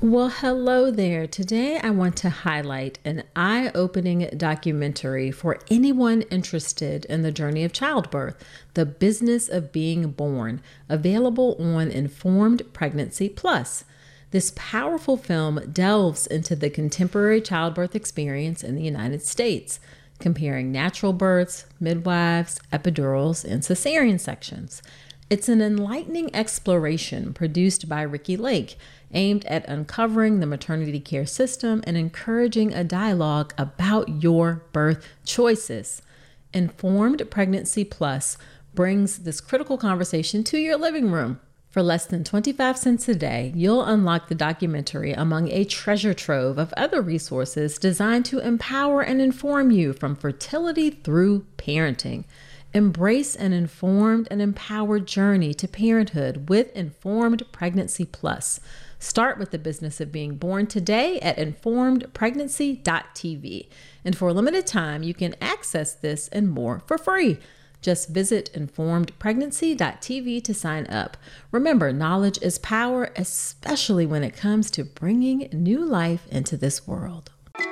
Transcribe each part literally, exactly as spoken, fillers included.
Well, hello there. Today I want to highlight an eye-opening documentary for anyone interested in the journey of childbirth, The Business of Being Born, available on Informed Pregnancy Plus. This powerful film delves into the contemporary childbirth experience in the United States, comparing natural births, midwives, epidurals, and cesarean sections. It's an enlightening exploration produced by Ricki Lake, aimed at uncovering the maternity care system and encouraging a dialogue about your birth choices. Informed Pregnancy Plus brings this critical conversation to your living room. For less than twenty-five cents a day, you'll unlock the documentary among a treasure trove of other resources designed to empower and inform you from fertility through parenting. Embrace an informed and empowered journey to parenthood with Informed Pregnancy Plus. Start with The Business of Being Born today at informed pregnancy dot t v. And for a limited time, you can access this and more for free. Just visit informed pregnancy dot t v to sign up. Remember, knowledge is power, especially when it comes to bringing new life into this world.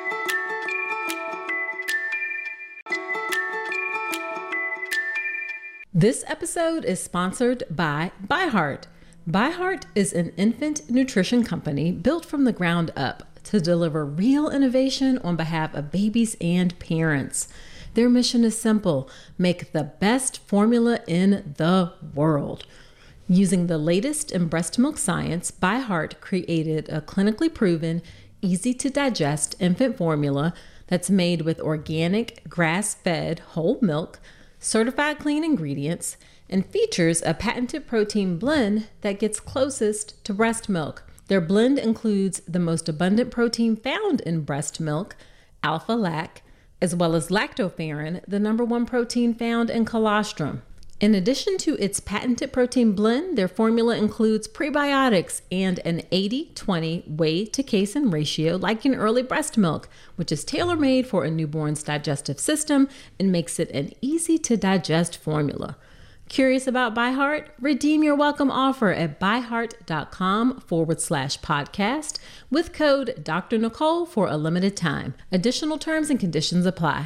This episode is sponsored by ByHeart. ByHeart is an infant nutrition company built from the ground up to deliver real innovation on behalf of babies and parents. Their mission is simple: make the best formula in the world. Using the latest in breast milk science, ByHeart created a clinically proven, easy to digest infant formula that's made with organic, grass-fed whole milk, certified clean ingredients, and features a patented protein blend that gets closest to breast milk. Their blend includes the most abundant protein found in breast milk, alpha-lac, as well as lactoferrin, the number one protein found in colostrum. In addition to its patented protein blend, their formula includes prebiotics and an eighty twenty whey to casein ratio like in early breast milk, which is tailor-made for a newborn's digestive system and makes it an easy-to-digest formula. Curious about ByHeart? Redeem your welcome offer at byheart.com forward slash podcast with code Doctor Nicole for a limited time. Additional terms and conditions apply.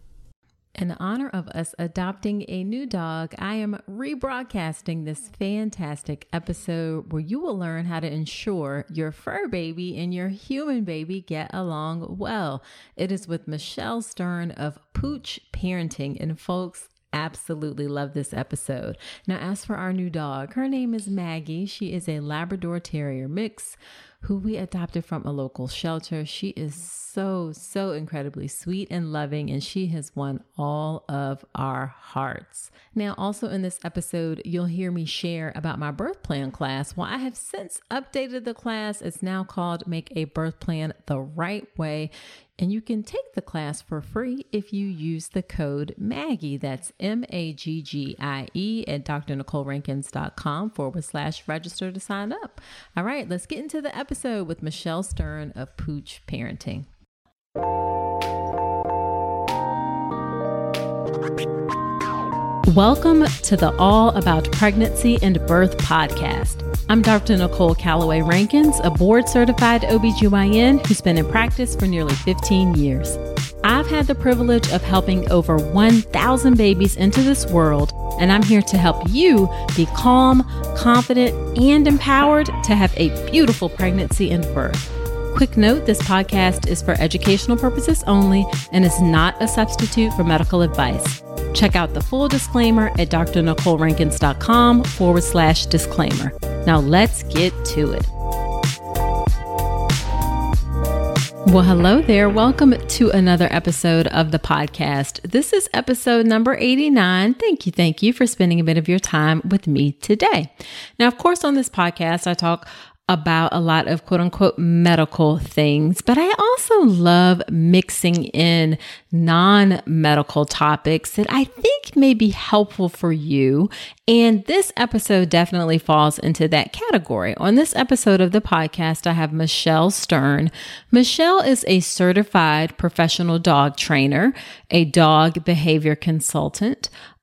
In honor of us adopting a new dog, I am rebroadcasting this fantastic episode where you will learn how to ensure your fur baby and your human baby get along well. It is with Michelle Stern of Pooch Parenting, and folks, absolutely love this episode. Now, as for our new dog, her name is Maggie. She is a Labrador Terrier mix who we adopted from a local shelter. She is so, so incredibly sweet and loving, and she has won all of our hearts. Now, also in this episode, you'll hear me share about my birth plan class. Well, I have since updated the class. It's now called Make a Birth Plan the Right Way. And you can take the class for free if you use the code Maggie. That's M A G G I E at drnicolerankins.com forward slash register to sign up. All right, let's get into the episode with Michelle Stern of Pooch Parenting. Welcome to the All About Pregnancy and Birth podcast. I'm Doctor Nicole Calloway Rankins, a board-certified O B G Y N who's been in practice for nearly fifteen years. I've had the privilege of helping over one thousand babies into this world, and I'm here to help you be calm, confident, and empowered to have a beautiful pregnancy and birth. Quick note, this podcast is for educational purposes only and is not a substitute for medical advice. Check out the full disclaimer at drnicolerankins.com forward slash disclaimer. Now let's get to it. Well, hello there. Welcome to another episode of the podcast. This is episode number eighty-nine. Thank you. Thank you for spending a bit of your time with me today. Now, of course, on this podcast, I talk about a lot of quote unquote medical things, but I also love mixing in non-medical topics that I think may be helpful for you. And this episode definitely falls into that category. On this episode of the podcast, I have Michelle Stern. Michelle is a certified professional dog trainer, a dog behavior consultant,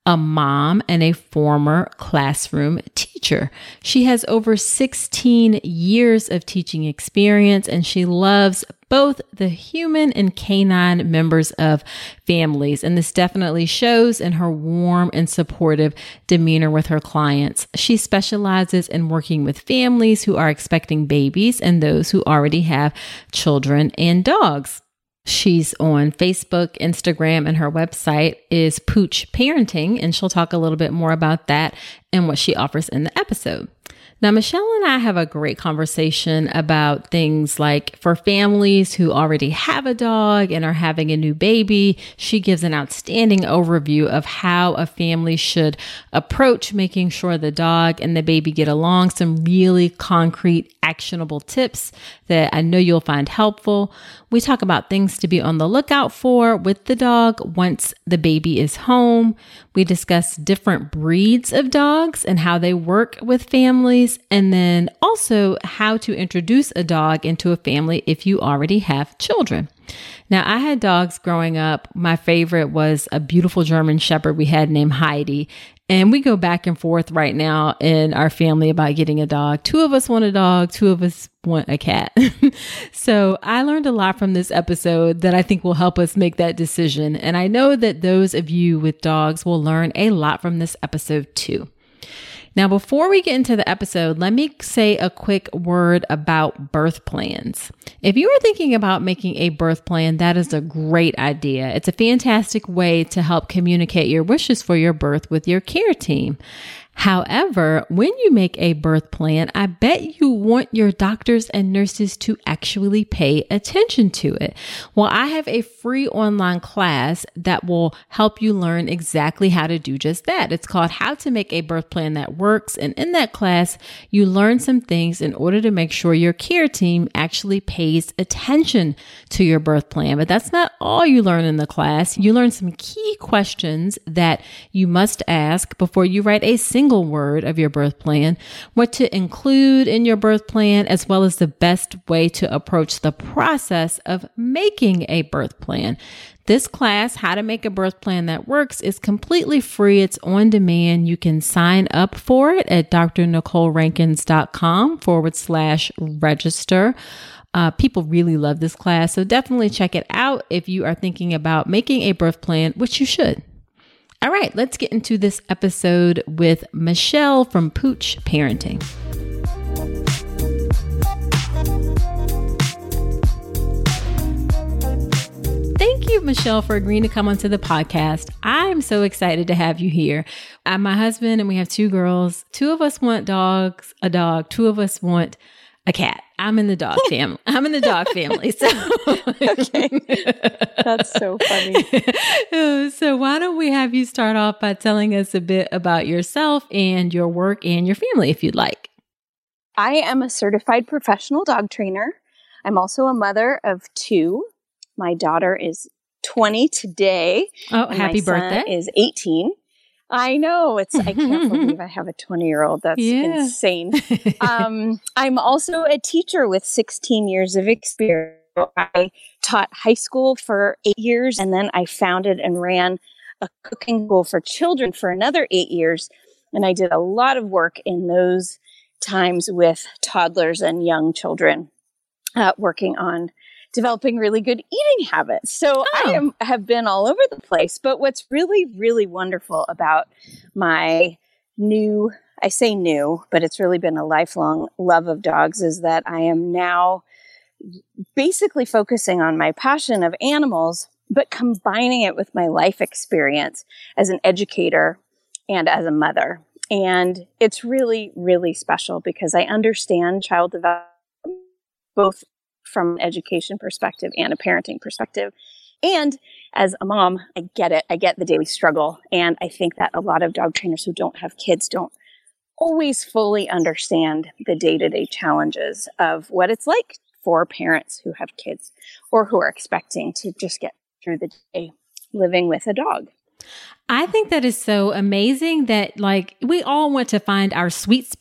a mom, and a former classroom teacher. She has over sixteen years of teaching experience, and she loves both the human and canine members of families. And this definitely shows in her warm and supportive demeanor with her clients. She specializes in working with families who are expecting babies and those who already have children and dogs. She's on Facebook, Instagram, and her website is Pooch Parenting, and she'll talk a little bit more about that and what she offers in the episode. Now, Michelle and I have a great conversation about things like for families who already have a dog and are having a new baby. She gives an outstanding overview of how a family should approach making sure the dog and the baby get along. Some really concrete, actionable tips that I know you'll find helpful. We talk about things to be on the lookout for with the dog once the baby is home. We discuss different breeds of dogs and how they work with families, and then also how to introduce a dog into a family if you already have children. Now, I had dogs growing up. My favorite was a beautiful German Shepherd we had named Heidi. And we go back and forth right now in our family about getting a dog. Two of us want a dog. Two of us want a cat. So I learned a lot from this episode that I think will help us make that decision. And I know that those of you with dogs will learn a lot from this episode too. Now, before we get into the episode, let me say a quick word about birth plans. If you are thinking about making a birth plan, that is a great idea. It's a fantastic way to help communicate your wishes for your birth with your care team. However, when you make a birth plan, I bet you want your doctors and nurses to actually pay attention to it. Well, I have a free online class that will help you learn exactly how to do just that. It's called How to Make a Birth Plan That Works. And in that class, you learn some things in order to make sure your care team actually pays attention to your birth plan. But that's not all you learn in the class. You learn some key questions that you must ask before you write a single single word of your birth plan, what to include in your birth plan, as well as the best way to approach the process of making a birth plan. This class, How to Make a Birth Plan That Works, is completely free. It's on demand. You can sign up for it at drnicolerankins.com forward slash register. Uh, people really love this class, so definitely check it out if you are thinking about making a birth plan, which you should. All right, let's get into this episode with Michelle from Pooch Parenting. Thank you, Michelle, for agreeing to come onto the podcast. I'm so excited to have you here. I'm my husband and we have two girls. Two of us want dogs, a dog. Two of us want a cat. I'm in the dog family. I'm in the dog family. So okay. That's so funny. So why don't we have you start off by telling us a bit about yourself and your work and your family, if you'd like. I am a certified professional dog trainer. I'm also a mother of two. My daughter is twenty today. Oh, happy my birthday. Son is eighteen. I know. It's, I can't believe I have a twenty year old. That's yeah. insane. Um, I'm also a teacher with sixteen years of experience. I taught high school for eight years, and then I founded and ran a cooking school for children for another eight years. And I did a lot of work in those times with toddlers and young children, uh, working on developing really good eating habits. So oh. I am, have been all over the place. But what's really, really wonderful about my new, I say new, but it's really been a lifelong love of dogs, is that I am now basically focusing on my passion of animals, but combining it with my life experience as an educator and as a mother. And it's really, really special because I understand child development, both from an education perspective and a parenting perspective. And as a mom, I get it. I get the daily struggle. And I think that a lot of dog trainers who don't have kids don't always fully understand the day-to-day challenges of what it's like for parents who have kids or who are expecting to just get through the day living with a dog. I think that is so amazing that, like, we all want to find our sweet spot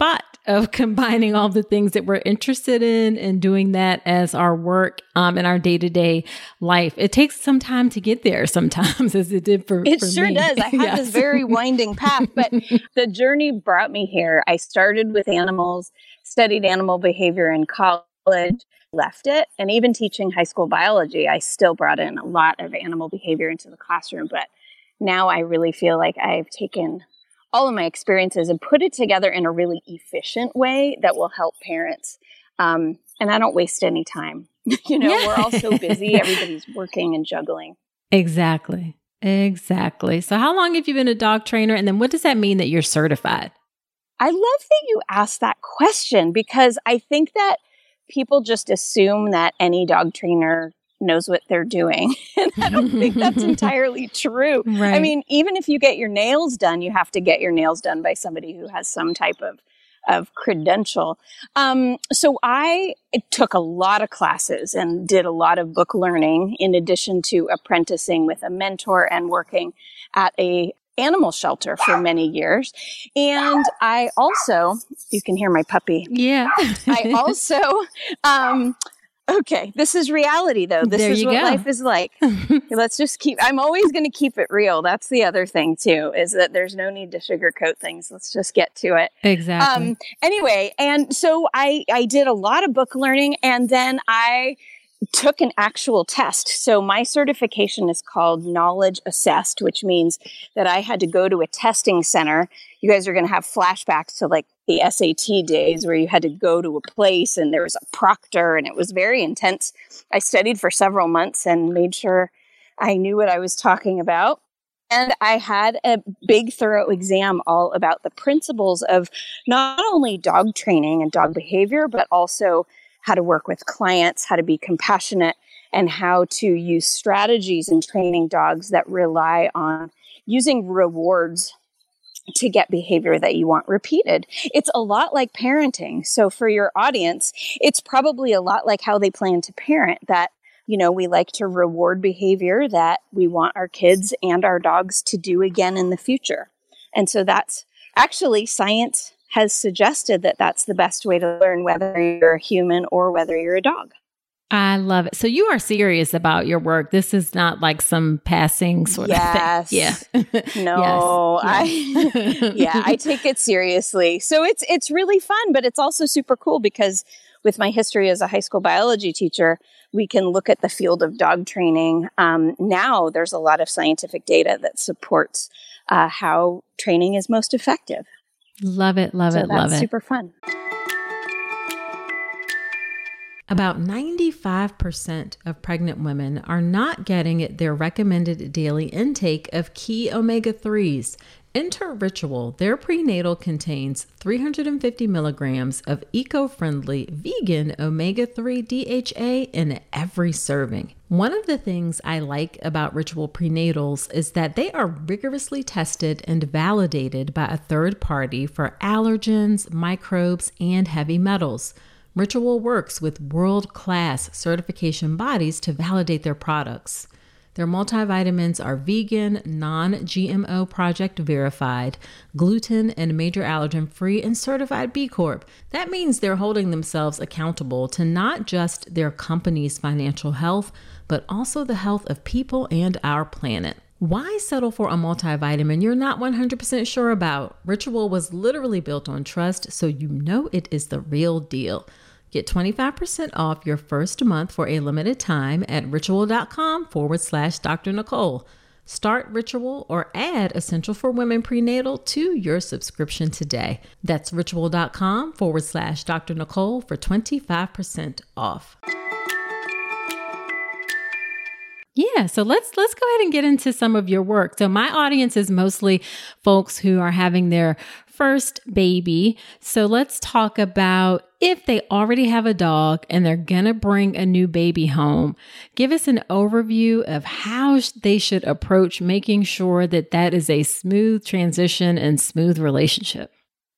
of combining all the things that we're interested in and doing that as our work um, in our day-to-day life. It takes some time to get there sometimes, as it did for, it for sure me. does. I have Yes. this very winding path, but the journey brought me here. I started with animals, studied animal behavior in college, left it, and even teaching high school biology, I still brought in a lot of animal behavior into the classroom. But now I really feel like I've taken all of my experiences and put it together in a really efficient way that will help parents. Um, and I don't waste any time. you know, yeah. We're all so busy. Everybody's working and juggling. Exactly. Exactly. So how long have you been a dog trainer? And then what does that mean that you're certified? I love that you asked that question, because I think that people just assume that any dog trainer knows what they're doing. And I don't think that's entirely true. Right. I mean, even if you get your nails done, you have to get your nails done by somebody who has some type of, of credential. Um, so I took a lot of classes and did a lot of book learning, in addition to apprenticing with a mentor and working at a animal shelter for many years. And I also, you can hear my puppy. Yeah. I also, um, okay, this is reality though. This there is what go. life is like. Let's just keep, I'm always going to keep it real. That's the other thing too, is that there's no need to sugarcoat things. Let's just get to it. Exactly. Um, anyway, and so I, I did a lot of book learning, and then I took an actual test. So my certification is called Knowledge Assessed, which means that I had to go to a testing center. You guys are going to have flashbacks to like the S A T days where you had to go to a place and there was a proctor, and it was very intense. I studied for several months and made sure I knew what I was talking about. And I had a big, thorough exam all about the principles of not only dog training and dog behavior, but also how to work with clients, how to be compassionate, and how to use strategies in training dogs that rely on using rewards to get behavior that you want repeated. It's a lot like parenting. So for your audience, it's probably a lot like how they plan to parent, that, you know, we like to reward behavior that we want our kids and our dogs to do again in the future. And so that's actually, science has suggested that that's the best way to learn, whether you're a human or whether you're a dog. I love it. So you are serious about your work. This is not like some passing sort yes. of thing. Yeah. No, yes. I, yeah, I take it seriously. So it's, it's really fun, but it's also super cool because with my history as a high school biology teacher, we can look at the field of dog training. Um, now there's a lot of scientific data that supports uh, how training is most effective. Love it, love so it, love it. That's super fun. About ninety-five percent of pregnant women are not getting their recommended daily intake of key omega threes. Enter Ritual. Their prenatal contains three hundred fifty milligrams of eco-friendly vegan omega three D H A in every serving. One of the things I like about Ritual prenatals is that they are rigorously tested and validated by a third party for allergens, microbes, and heavy metals. Ritual works with world-class certification bodies to validate their products. Their multivitamins are vegan, non-G M O project verified, gluten and major allergen free, and certified B Corp. That means they're holding themselves accountable to not just their company's financial health, but also the health of people and our planet. Why settle for a multivitamin you're not one hundred percent sure about? Ritual was literally built on trust, so you know it is the real deal. Get twenty-five percent off your first month for a limited time at ritual.com forward slash Dr. Nicole. Start Ritual or add Essential for Women Prenatal to your subscription today. That's ritual.com forward slash Dr. Nicole for twenty-five percent off. Yeah, so let's let's go ahead and get into some of your work. So my audience is mostly folks who are having their first baby. So let's talk about if they already have a dog and they're going to bring a new baby home. Give us an overview of how they should approach making sure that that is a smooth transition and smooth relationship.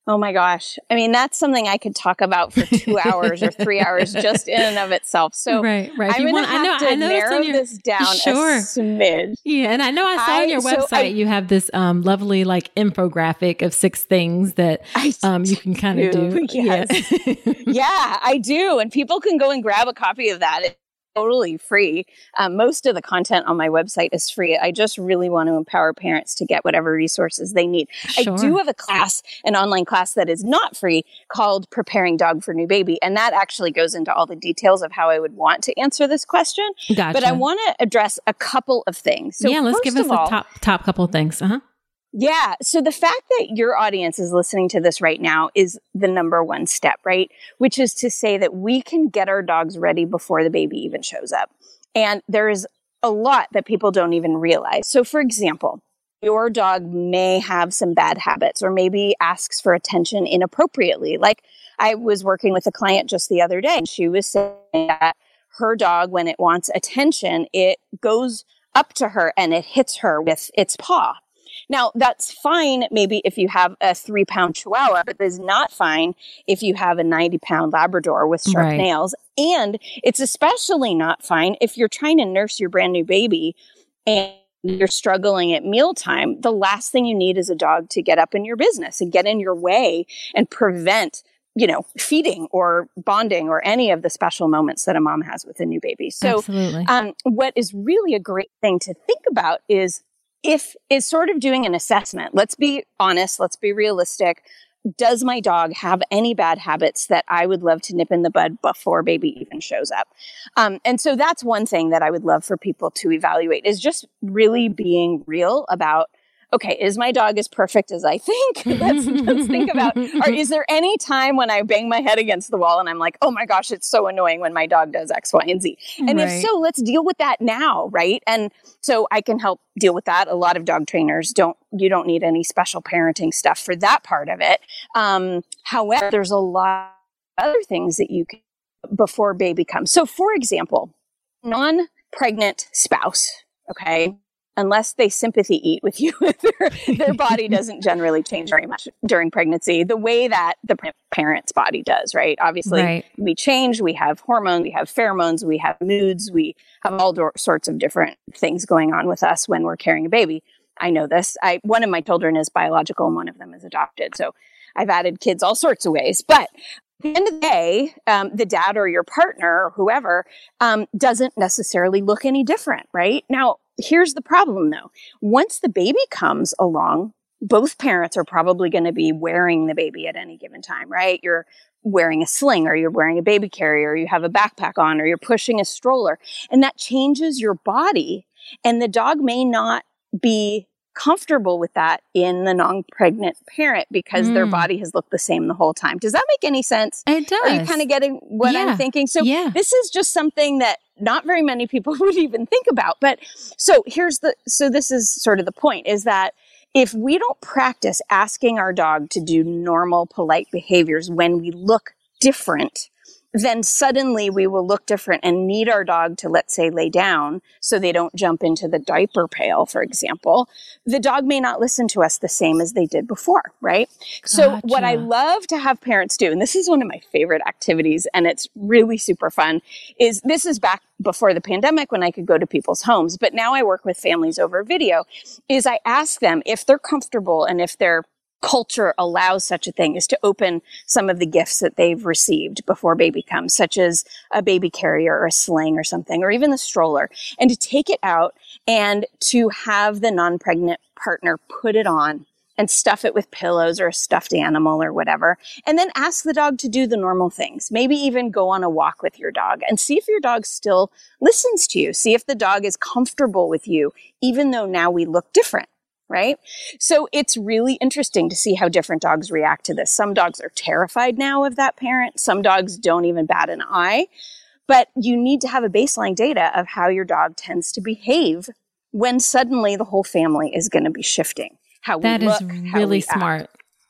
Oh my gosh. I mean, that's something I could talk about for two hours or three hours just in and of itself. So right, right. I'm going to have I know, to I know narrow your, this down sure. a smidge. Yeah. And I know I saw I, on your website, so I, you have this um, lovely like infographic of six things that um, you can kind of do. Yes. Yeah. Yeah, I do. And people can go and grab a copy of that. It, totally free. Um, most of the content on my website is free. I just really want to empower parents to get whatever resources they need. Sure. I do have a class, an online class that is not free called Preparing Dog for New Baby. And that actually goes into all the details of how I would want to answer this question. Gotcha. But I want to address a couple of things. So yeah, let's give us the top, top couple of things. Uh-huh. Yeah. So the fact that your audience is listening to this right now is the number one step, right? Which is to say that we can get our dogs ready before the baby even shows up. And there is a lot that people don't even realize. So for example, your dog may have some bad habits or maybe asks for attention inappropriately. Like I was working with a client just the other day and she was saying that her dog, when it wants attention, it goes up to her and it hits her with its paw. Now, that's fine maybe if you have a three-pound Chihuahua, but it's not fine if you have a ninety-pound Labrador with sharp right. nails. And it's especially not fine if you're trying to nurse your brand new baby and you're struggling at mealtime. The last thing you need is a dog to get up in your business and get in your way and prevent, you know, feeding or bonding or any of the special moments that a mom has with a new baby. So Absolutely. Um, what is really a great thing to think about is If is sort of doing an assessment. Let's be honest. Let's be realistic. Does my dog have any bad habits that I would love to nip in the bud before baby even shows up? Um, and so that's one thing that I would love for people to evaluate is just really being real about, okay, is my dog as perfect as I think? let's, let's think about, or is there any time when I bang my head against the wall and I'm like, oh my gosh, it's so annoying when my dog does X, Y, and Z. And right. if so, let's deal with that now, right? And so I can help deal with that. A lot of dog trainers don't, you don't need any special parenting stuff for that part of it. Um, however, there's a lot of other things that you can before baby comes. So for example, non-pregnant spouse, okay? Unless they sympathy eat with you, their, their body doesn't generally change very much during pregnancy, the way that the parent's body does, right? Obviously, right. we change, we have hormones, we have pheromones, we have moods, we have all do- sorts of different things going on with us when we're carrying a baby. I know this. I one of my children is biological and one of them is adopted. So I've added kids all sorts of ways. But at the end of the day, um, the dad or your partner or whoever um, doesn't necessarily look any different, right? Now, here's the problem though. Once the baby comes along, both parents are probably going to be wearing the baby at any given time, right? You're wearing a sling or you're wearing a baby carrier, or you have a backpack on, or you're pushing a stroller, and that changes your body. And the dog may not be comfortable with that in the non-pregnant parent because mm. their body has looked the same the whole time. Does that make any sense? It does. Are you kind of getting what yeah. I'm thinking? So yeah. this is just something that not very many people would even think about. But so here's the, so this is sort of the point, is that if we don't practice asking our dog to do normal, polite behaviors when we look different, then suddenly we will look different and need our dog to, let's say, lay down so they don't jump into the diaper pail, for example. The dog may not listen to us the same as they did before, right? Gotcha. So what I love to have parents do, and this is one of my favorite activities, and it's really super fun, is this is back before the pandemic when I could go to people's homes, but now I work with families over video, is I ask them if they're comfortable and if they're culture allows such a thing, is to open some of the gifts that they've received before baby comes, such as a baby carrier or a sling or something, or even the stroller, and to take it out and to have the non-pregnant partner put it on and stuff it with pillows or a stuffed animal or whatever, and then ask the dog to do the normal things. Maybe even go on a walk with your dog and see if your dog still listens to you. See if the dog is comfortable with you, even though now we look different. Right? So it's really interesting to see how different dogs react to this. Some dogs are terrified now of that parent. Some dogs don't even bat an eye. But you need to have a baseline data of how your dog tends to behave when suddenly the whole family is going to be shifting. How we that look, is how really we smart. act.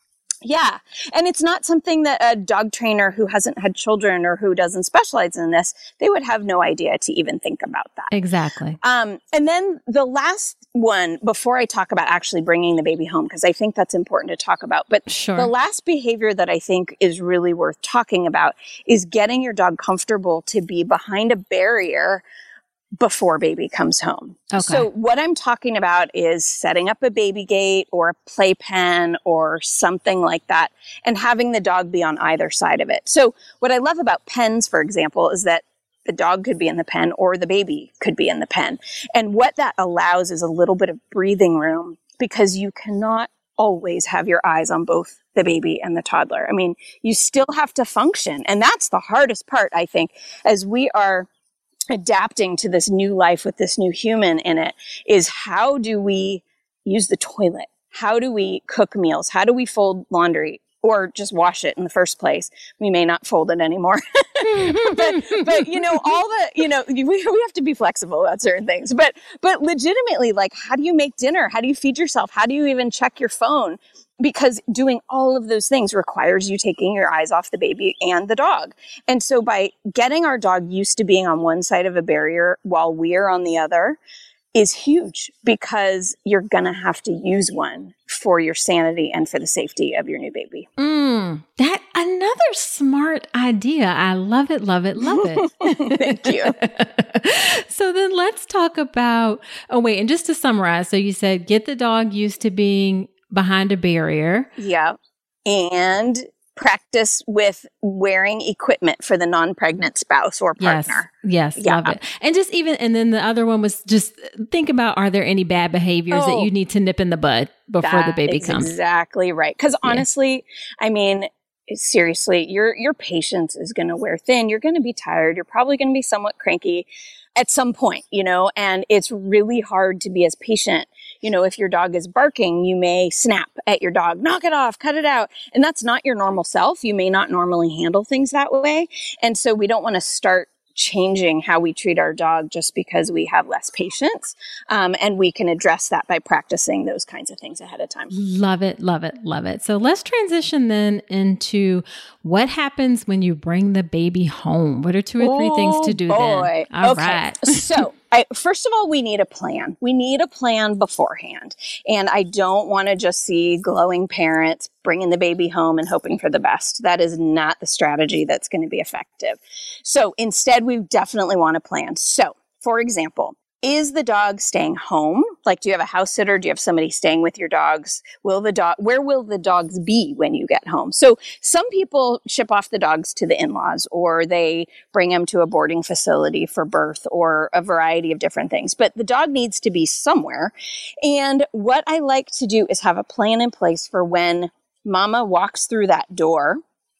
Yeah. And it's not something that a dog trainer who hasn't had children or who doesn't specialize in this, they would have no idea to even think about that. Exactly. Um, and then the last one, before I talk about actually bringing the baby home, because I think that's important to talk about, but sure. the last behavior that I think is really worth talking about is getting your dog comfortable to be behind a barrier before baby comes home. Okay. So what I'm talking about is setting up a baby gate or a playpen or something like that and having the dog be on either side of it. So what I love about pens, for example, is that the dog could be in the pen or the baby could be in the pen. And what that allows is a little bit of breathing room because you cannot always have your eyes on both the baby and the toddler. I mean, you still have to function. And that's the hardest part, I think, as we are adapting to this new life with this new human in it, is how do we use the toilet? How do we cook meals? How do we fold laundry or just wash it in the first place? We may not fold it anymore, but, but, you know, all the, you know, we, we have to be flexible about certain things, but, but legitimately, like, how do you make dinner? How do you feed yourself? How do you even check your phone? Because doing all of those things requires you taking your eyes off the baby and the dog. And so by getting our dog used to being on one side of a barrier while we're on the other is huge, because you're going to have to use one for your sanity and for the safety of your new baby. Mm, that another smart idea. I love it, love it, love it. Thank you. So then let's talk about, oh wait, and just to summarize, so you said get the dog used to being behind a barrier. Yeah. And practice with wearing equipment for the non-pregnant spouse or partner. Yes. Yes. Yeah. Love it. And just even, and then the other one was just think about, are there any bad behaviors oh, that you need to nip in the bud before the baby comes? Exactly right. Because honestly, yeah. I mean, seriously, your, your patience is going to wear thin. You're going to be tired. You're probably going to be somewhat cranky at some point, you know, and it's really hard to be as patient. You know, if your dog is barking, you may snap at your dog, knock it off, cut it out. And that's not your normal self. You may not normally handle things that way. And so we don't want to start changing how we treat our dog just because we have less patience. Um, and we can address that by practicing those kinds of things ahead of time. Love it, love it, love it. So let's transition then into what happens when you bring the baby home. What are two or three oh, things to do boy. then? All okay. right. So I, first of all, we need a plan. We need a plan beforehand. And I don't want to just see glowing parents bringing the baby home and hoping for the best. That is not the strategy that's going to be effective. So instead, we definitely want a plan. So, for example, is the dog staying home? Like, do you have a house sitter? Do you have somebody staying with your dogs? Will the dog, where will the dogs be when you get home? So some people ship off the dogs to the in-laws, or they bring them to a boarding facility for birth, or a variety of different things. But the dog needs to be somewhere. And what I like to do is have a plan in place for when mama walks through that door,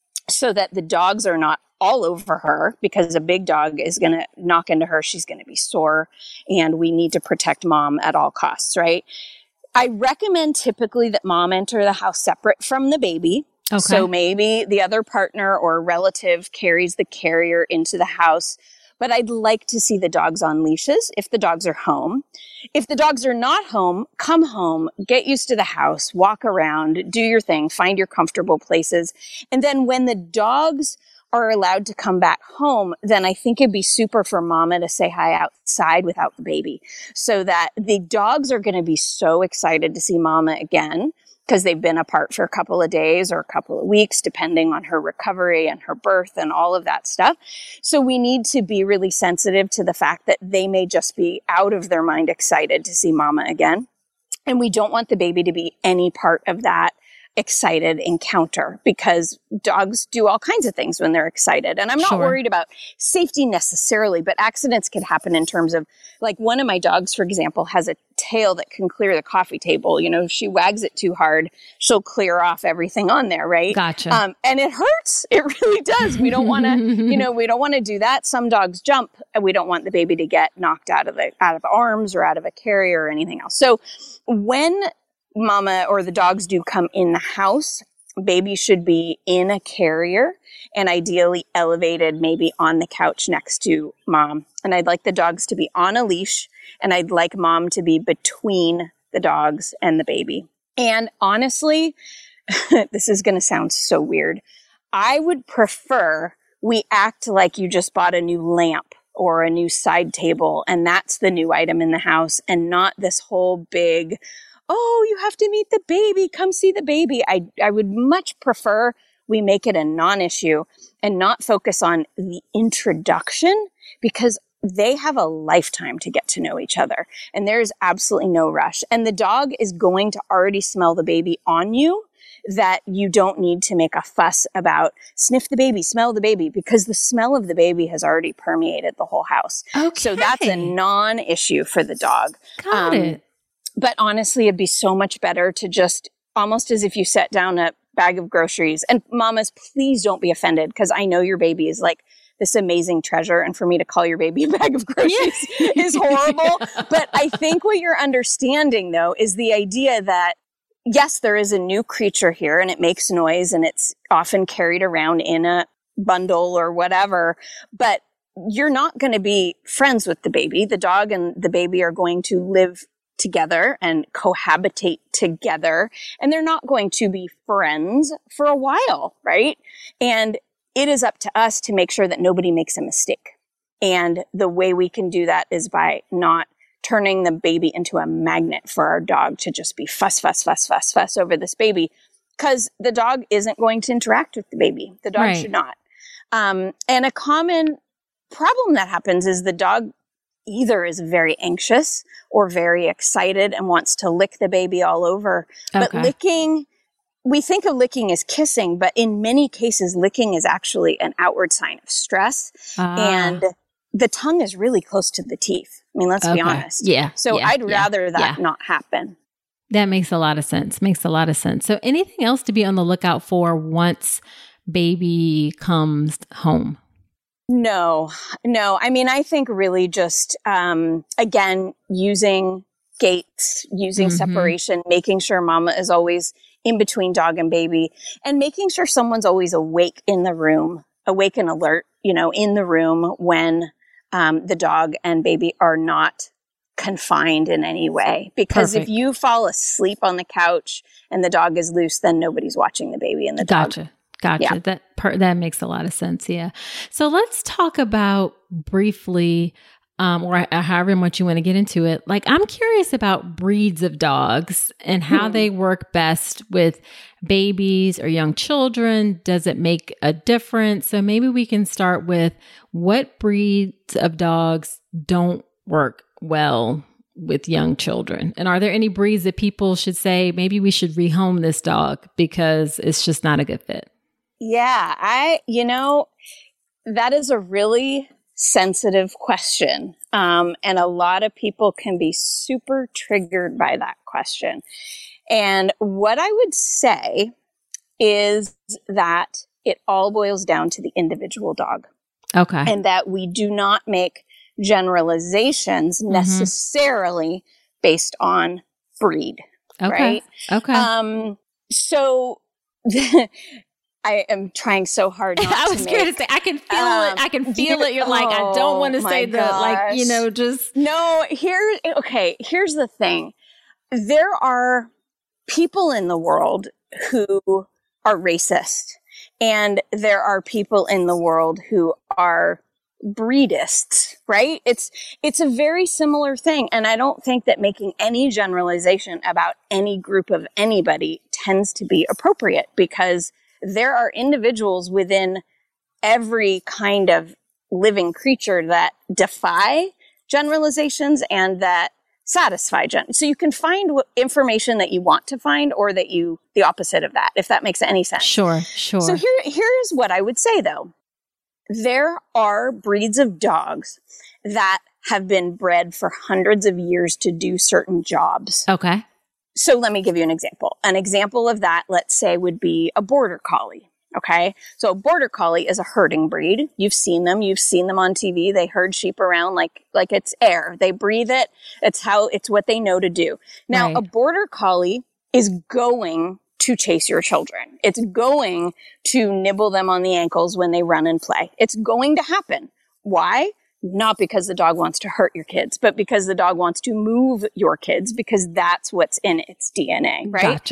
so that the dogs are not all over her, because a big dog is going to knock into her. She's going to be sore, and we need to protect mom at all costs, right? I recommend typically that mom enter the house separate from the baby. Okay. So maybe the other partner or relative carries the carrier into the house, but I'd like to see the dogs on leashes if the dogs are home. If the dogs are not home, come home, get used to the house, walk around, do your thing, find your comfortable places. And then when the dogs are allowed to come back home, then I think it'd be super for mama to say hi outside without the baby, so that the dogs are going to be so excited to see mama again, because they've been apart for a couple of days or a couple of weeks, depending on her recovery and her birth and all of that stuff. So we need to be really sensitive to the fact that they may just be out of their mind excited to see mama again. And we don't want the baby to be any part of that excited encounter, because dogs do all kinds of things when they're excited. And I'm not sure. worried about safety necessarily, but accidents could happen in terms of, like, one of my dogs, for example, has a tail that can clear the coffee table. You know, if she wags it too hard, she'll clear off everything on there, right? Gotcha. Um, and it hurts. It really does. We don't want to, you know, we don't want to do that. Some dogs jump, and we don't want the baby to get knocked out of the, out of arms or out of a carrier or anything else. So when mama or the dogs do come in the house, baby should be in a carrier and ideally elevated, maybe on the couch next to mom. And I'd like the dogs to be on a leash, and I'd like mom to be between the dogs and the baby. And honestly, this is going to sound so weird. I would prefer we act like you just bought a new lamp or a new side table, and that's the new item in the house, and not this whole big, oh, you have to meet the baby, come see the baby. I, I would much prefer we make it a non-issue and not focus on the introduction, because they have a lifetime to get to know each other, and there's absolutely no rush. And the dog is going to already smell the baby on you, that you don't need to make a fuss about sniff the baby, smell the baby, because the smell of the baby has already permeated the whole house. Okay. So that's a non-issue for the dog. Got um, it. But honestly, it'd be so much better to just, almost as if you set down a bag of groceries, and mamas, please don't be offended, because I know your baby is like this amazing treasure, and for me to call your baby a bag of groceries yeah. is horrible. But I think what you're understanding, though, is the idea that yes, there is a new creature here, and it makes noise, and it's often carried around in a bundle or whatever, but you're not going to be friends with the baby. The dog and the baby are going to live together and cohabitate together, and they're not going to be friends for a while, right? And it is up to us to make sure that nobody makes a mistake. And the way we can do that is by not turning the baby into a magnet for our dog to just be fuss, fuss, fuss, fuss, fuss over this baby, because the dog isn't going to interact with the baby. The dog right. should not. Um, and a common problem that happens is the dog either is very anxious or very excited and wants to lick the baby all over. Okay. But licking, we think of licking as kissing, but in many cases, licking is actually an outward sign of stress. Uh. And the tongue is really close to the teeth. I mean, let's okay. be honest. Yeah. So yeah, I'd yeah, rather that yeah. not happen. That makes a lot of sense. Makes a lot of sense. So anything else to be on the lookout for once baby comes home? No, no. I mean, I think really just, um, again, using gates, using mm-hmm. separation, making sure mama is always in between dog and baby, and making sure someone's always awake in the room, awake and alert, you know, in the room when Um, the dog and baby are not confined in any way. Because Perfect. If you fall asleep on the couch and the dog is loose, then nobody's watching the baby and the dog. Gotcha. Gotcha. Yeah. That per- that makes a lot of sense. Yeah. So let's talk about briefly, um, or however much you want to get into it. Like, I'm curious about breeds of dogs and how hmm. they work best with babies or young children. Does it make a difference? So maybe we can start with what breeds of dogs don't work well with young children. And are there any breeds that people should say, maybe we should rehome this dog because it's just not a good fit? Yeah, I, you know, that is a really sensitive question. Um, and a lot of people can be super triggered by that question. And what I would say is that it all boils down to the individual dog. Okay. And that we do not make generalizations mm-hmm. necessarily based on breed. Okay. Right? Okay. Um, so I am trying so hard not I was to scared make, to say, I can feel um, it. I can feel it. You're oh, like, I don't want to say that, like, you know, just. No, here, okay, here's the thing. There are people in the world who are racist, and there are people in the world who are breedists, right? It's, it's a very similar thing. And I don't think that making any generalization about any group of anybody tends to be appropriate, because there are individuals within every kind of living creature that defy generalizations and that satisfy gen. So you can find what information that you want to find, or that you, the opposite of that, if that makes any sense. Sure, sure. So here, here's what I would say though. There are breeds of dogs that have been bred for hundreds of years to do certain jobs. Okay. So let me give you an example. An example of that, let's say, would be a border collie. Okay. So a border collie is a herding breed. You've seen them. You've seen them on T V. They herd sheep around like, like it's air. They breathe it. It's how, it's what they know to do. Now, right. a border collie is going to chase your children. It's going to nibble them on the ankles when they run and play. It's going to happen. Why? Not because the dog wants to hurt your kids, but because the dog wants to move your kids, because that's what's in its D N A, right? Gotcha.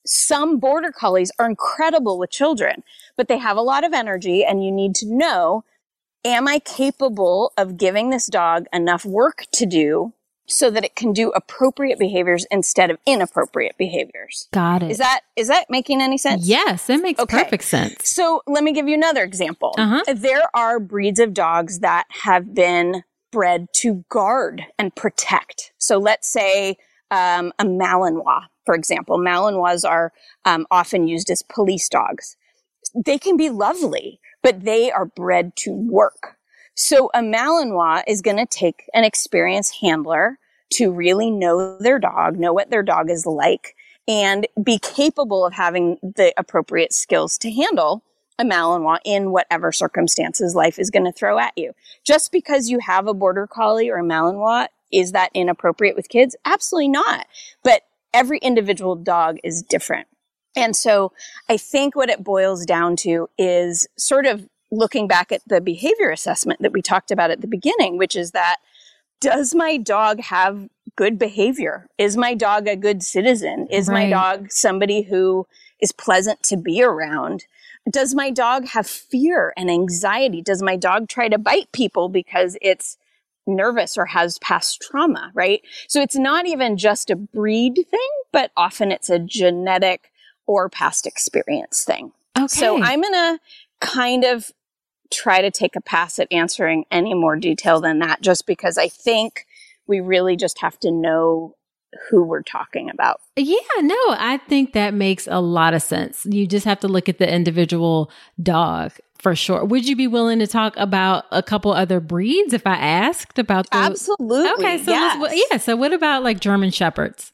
some border collies are incredible with children, but they have a lot of energy, and you need to know, am I capable of giving this dog enough work to do so that it can do appropriate behaviors instead of inappropriate behaviors? Got it. Is that, is that making any sense? Yes, it makes Okay. perfect sense. So let me give you another example. Uh-huh. There are breeds of dogs that have been bred to guard and protect. So let's say um, a Malinois, for example. Malinois are um, often used as police dogs. They can be lovely, but they are bred to work. So a Malinois is going to take an experienced handler to really know their dog, know what their dog is like, and be capable of having the appropriate skills to handle a Malinois in whatever circumstances life is going to throw at you. Just because you have a Border Collie or a Malinois, is that inappropriate with kids? Absolutely not. But every individual dog is different. And so I think what it boils down to is sort of looking back at the behavior assessment that we talked about at the beginning, which is that, does my dog have good behavior? Is my dog a good citizen? Is Right. my dog somebody who is pleasant to be around? Does my dog have fear and anxiety? Does my dog try to bite people because it's nervous or has past trauma, right? So it's not even just a breed thing, but often it's a genetic or past experience thing. Okay. So I'm going to kind of try to take a pass at answering any more detail than that, just because I think we really just have to know who we're talking about. Yeah, no, I think that makes a lot of sense. You just have to look at the individual dog for sure. Would you be willing to talk about a couple other breeds if I asked about the... Absolutely. Okay, so yes. let's, yeah, so what about like German Shepherds?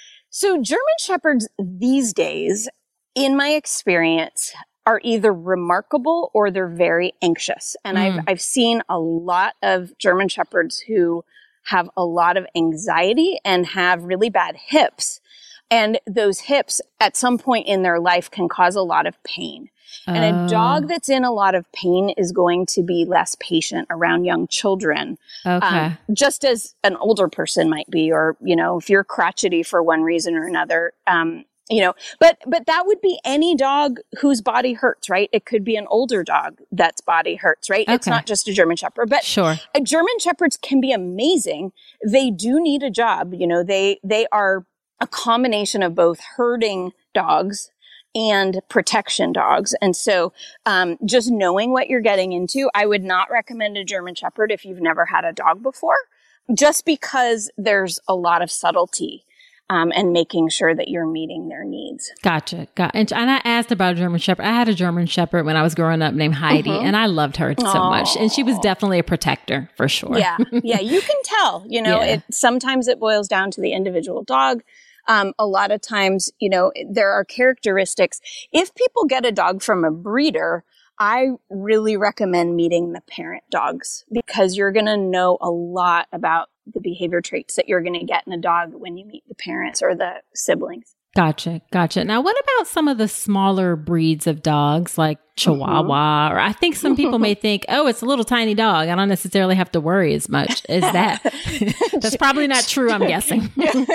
So German Shepherds these days, in my experience, are either remarkable or they're very anxious. And Mm. I've I've seen a lot of German Shepherds who have a lot of anxiety and have really bad hips. And those hips at some point in their life can cause a lot of pain. And a Oh. dog that's in a lot of pain is going to be less patient around young children. Okay. Um, just as an older person might be, or, you know, if you're crotchety for one reason or another, um, you know, but, but that would be any dog whose body hurts, right? It could be an older dog that's body hurts, right? It's Okay. not just a German Shepherd, but Sure. uh, German Shepherds can be amazing. They do need a job. You know, they, they are a combination of both herding dogs and protection dogs. And so, um, just knowing what you're getting into, I would not recommend a German Shepherd if you've never had a dog before, just because there's a lot of subtlety. Um, and making sure that you're meeting their needs. Gotcha. Got, and, and I asked about German Shepherd. I had a German Shepherd when I was growing up named Heidi, Mhm. and I loved her so Aw. much. And she was definitely a protector for sure. Yeah, yeah, you can tell. You know, Yeah. it sometimes it boils down to the individual dog. Um, a lot of times, you know, there are characteristics. If people get a dog from a breeder, I really recommend meeting the parent dogs, because you're going to know a lot about the behavior traits that you're going to get in a dog when you meet the parents or the siblings. Gotcha. Gotcha. Now, what about some of the smaller breeds of dogs like Chihuahua? Or I think some people may think, oh, it's a little tiny dog. I don't necessarily have to worry as much as that. That's probably not true, I'm guessing.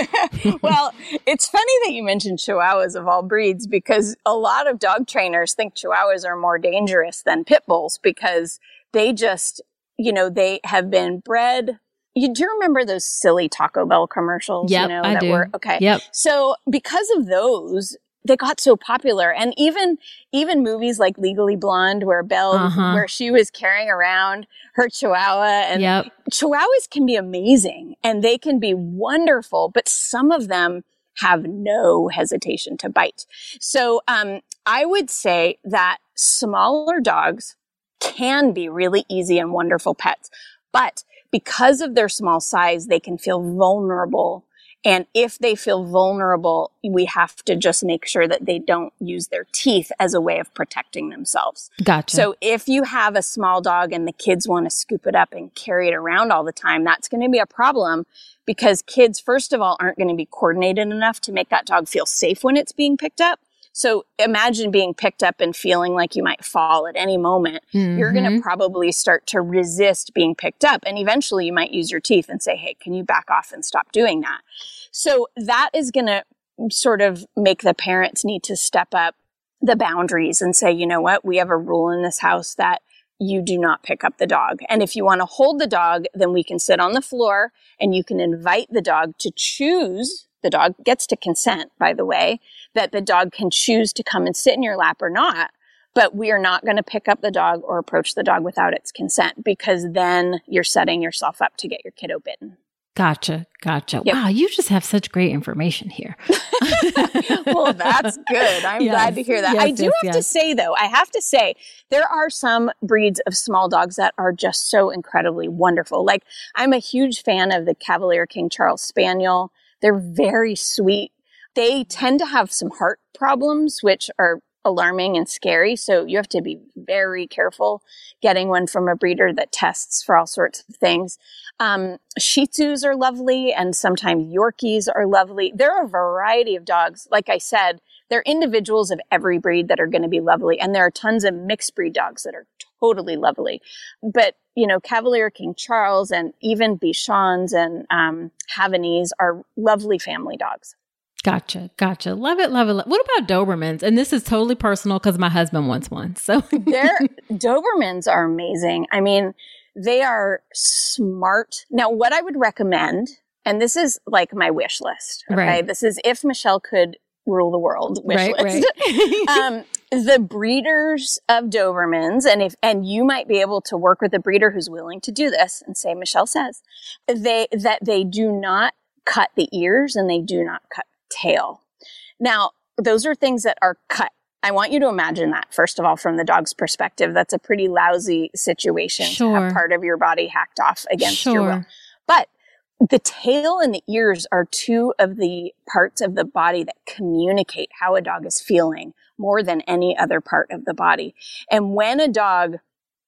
Well, it's funny that you mentioned Chihuahuas of all breeds, because a lot of dog trainers think Chihuahuas are more dangerous than pit bulls, because they just, you know, they have been bred. You do remember those silly Taco Bell commercials? Yep, you know, I that do. were okay. Yep. So because of those, they got so popular. And even even movies like Legally Blonde, where Belle, Uh-huh. where she was carrying around her Chihuahua, and Yep. Chihuahuas can be amazing and they can be wonderful, but some of them have no hesitation to bite. So um, I would say that smaller dogs can be really easy and wonderful pets, but because of their small size, they can feel vulnerable. And if they feel vulnerable, we have to just make sure that they don't use their teeth as a way of protecting themselves. Gotcha. So if you have a small dog and the kids want to scoop it up and carry it around all the time, that's going to be a problem, because kids, first of all, aren't going to be coordinated enough to make that dog feel safe when it's being picked up. So imagine being picked up and feeling like you might fall at any moment. Mhm. You're going to probably start to resist being picked up. And eventually you might use your teeth and say, hey, can you back off and stop doing that? So that is going to sort of make the parents need to step up the boundaries and say, you know what, we have a rule in this house that you do not pick up the dog. And if you want to hold the dog, then we can sit on the floor and you can invite the dog to choose. The dog gets to consent, by the way, that the dog can choose to come and sit in your lap or not. But we are not going to pick up the dog or approach the dog without its consent, because then you're setting yourself up to get your kiddo bitten. Gotcha. Gotcha. Yep. Wow. You just have such great information here. Well, that's good. I'm yes. glad to hear that. Yes, I do yes, have yes. to say, though, I have to say, there are some breeds of small dogs that are just so incredibly wonderful. Like, I'm a huge fan of the Cavalier King Charles Spaniel. They're very sweet. They tend to have some heart problems, which are alarming and scary. So you have to be very careful getting one from a breeder that tests for all sorts of things. Um, Shih Tzus are lovely, and sometimes Yorkies are lovely. There are a variety of dogs. Like I said, there are individuals of every breed that are going to be lovely. And there are tons of mixed breed dogs that are totally lovely. But, you know, Cavalier King Charles and even Bichons and um, Havanese are lovely family dogs. Gotcha. Gotcha. Love it. Love it. What about Dobermans? And this is totally personal because my husband wants one. So their Dobermans are amazing. I mean, they are smart. Now, what I would recommend, and this is like my wish list. Okay. Right. This is if Michelle could rule the world wish right, list. Right. um, the breeders of Dobermans, and if, and you might be able to work with a breeder who's willing to do this and say, Michelle says they, that they do not cut the ears and they do not cut tail. Now, those are things that are cut. I want you to imagine that, first of all, from the dog's perspective. That's a pretty lousy situation sure. to have part of your body hacked off against sure. your will. But the tail and the ears are two of the parts of the body that communicate how a dog is feeling more than any other part of the body. And when a dog